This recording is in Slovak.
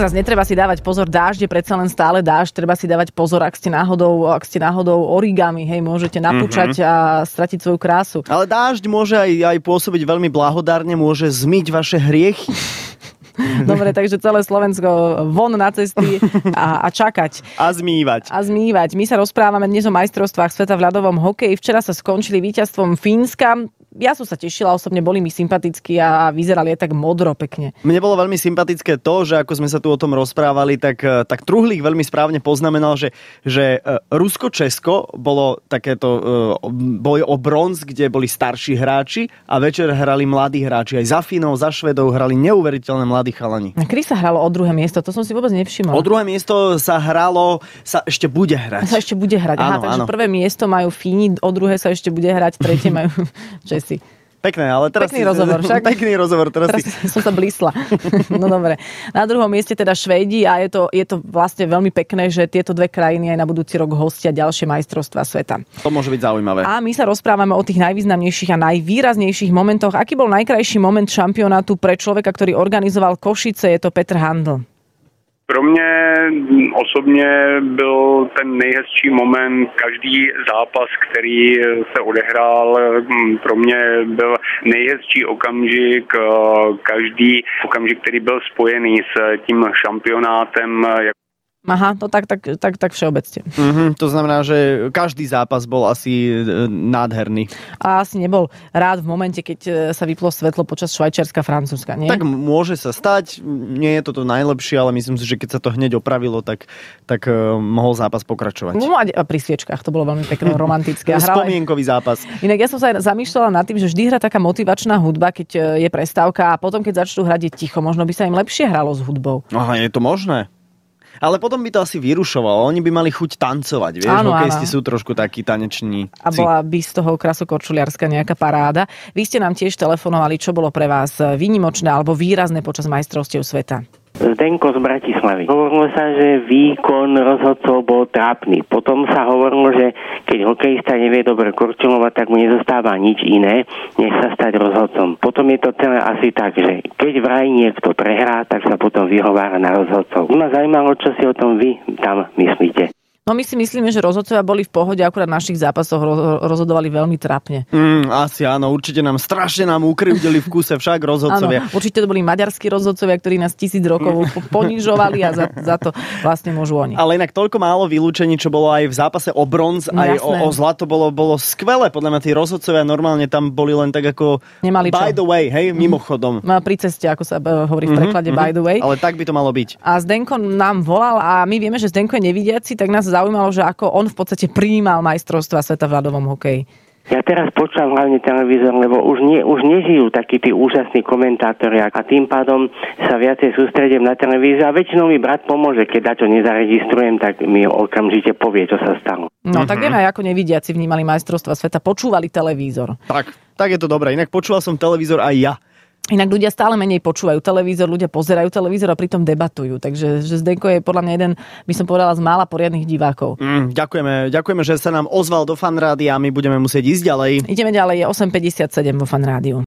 zase netreba si dávať pozor, dážď je predsa len stále dážď, treba si dávať pozor, ak ste náhodou origami, hej, môžete napúčať a stratiť svoju krásu. Ale dážď môže aj pôsobiť veľmi blahodárne, môže zmyť vaše hriechy. Dobre, takže celé Slovensko von na cesty a čakať. A zmývať. My sa rozprávame dnes o majstrovstvách sveta v ľadovom hokeji. Včera sa skončili víťazstvom Fínska. Ja som sa tešila, osobne boli mi sympatickí a vyzerali aj tak modro pekne. Mne bolo veľmi sympatické to, že ako sme sa tu o tom rozprávali, tak Truhlík veľmi správne poznamenal, že Rusko-Česko bolo takéto boj o bronz, kde boli starší hráči a večer hrali mladí hráči. Aj za Fínov, za Švedov hrali neuveriteľné mladí chalani. Kedy sa hralo o druhé miesto? To som si vôbec nevšimol. O druhé miesto sa ešte bude hrať. Áno, takže prvé miesto majú Fíni, o druhé sa ešte bude hrať, tretie majú Česi. Pekné, ale teraz... Pekný rozhovor však. Pekný rozhovor. Teraz som sa blísla. No dobre. Na druhom mieste teda Švédi a je to vlastne veľmi pekné, že tieto dve krajiny aj na budúci rok hostia ďalšie majstrovstvá sveta. To môže byť zaujímavé. A my sa rozprávame o tých najvýznamnejších a najvýraznejších momentoch. Aký bol najkrajší moment šampionátu pre človeka, ktorý organizoval Košice? Je to Petr Handl. Pro mě osobně byl ten nejhezčí moment, každý zápas, který se odehrál, pro mě byl nejhezčí okamžik, každý okamžik, který byl spojený s tím šampionátem. Aha, to tak všeobecne. To znamená, že každý zápas bol asi nádherný. A asi nebol rád v momente, keď sa vyplo svetlo počas Švajčiarska-Francúzska, nie? Tak môže sa stať, nie je to najlepšie, ale myslím si, že keď sa to hneď opravilo, tak mohol zápas pokračovať. No a pri sviečkách, to bolo veľmi pekné, romantické. Spomienkový zápas. Inak ja som sa zamýšľala nad tým, že vždy hrá taká motivačná hudba, keď je prestávka a potom, keď začnú hrať, je ticho. Možno by sa im lepšie hralo s hudbou. Aha, je to možné. Ale potom by to asi vyrušovalo. Oni by mali chuť tancovať. Vieš, hokejisti sú trošku takí taneční. A bola by z toho krasokorčuliarska nejaká paráda. Vy ste nám tiež telefonovali, čo bolo pre vás výnimočné alebo výrazné počas majstrovstiev sveta. Zdenko z Bratislavy. Hovorilo sa, že výkon rozhodcov bol trápny. Potom sa hovorilo, že keď hokejista nevie dobre korčulovať, tak mu nezostáva nič iné, než sa stať rozhodcom. Potom je to celé asi tak, že keď vraj niekto prehrá, tak sa potom vyhovára na rozhodcov. Ma zaujímalo, čo si o tom vy tam myslíte. No my si myslíme, že rozhodcovia boli v pohode, akurát v našich zápasoch rozhodovali veľmi trápne. Asi áno, určite strašne nám ukryvdili v kuse však rozhodcovia. Áno, určite to boli maďarskí rozhodcovia, ktorí nás 1000 rokov ponižovali a za to vlastne môžu oni. Ale inak toľko málo vylúčení, čo bolo aj v zápase o bronz, aj o zlato, bolo skvelé. Podľa mňa tí rozhodcovia normálne tam boli len tak ako nemali by the way, hej, mimochodom. Pri ceste, ako sa hovorí v preklade by the way. Ale tak by to malo byť. A Zdenko nám volal a my vieme, že Zdenko je nevidiaci, tak nás zaujímalo, že ako on v podstate prijímal majstrovstvá sveta v ľadovom hokeji. Ja teraz počúvam hlavne televízor, lebo už nežijú takí tí úžasní komentátori a tým pádom sa viacej sústredím na televíziu a väčšinou mi brat pomôže, keď dačo nezaregistrujem, tak mi okamžite povie, čo sa stalo. No tak vieme, ako nevidiaci vnímali majstrovstvá sveta, počúvali televízor. Tak je to dobré. Inak počúval som televízor aj ja. Inak ľudia stále menej počúvajú televízor, ľudia pozerajú televízor a pritom debatujú. Takže Zdenko je podľa mňa jeden, by som povedala, z mála poriadnych divákov. Ďakujeme, že sa nám ozval do Fan Rádia a my budeme musieť ísť ďalej. Ideme ďalej, je 8:57 vo Fan Rádiu.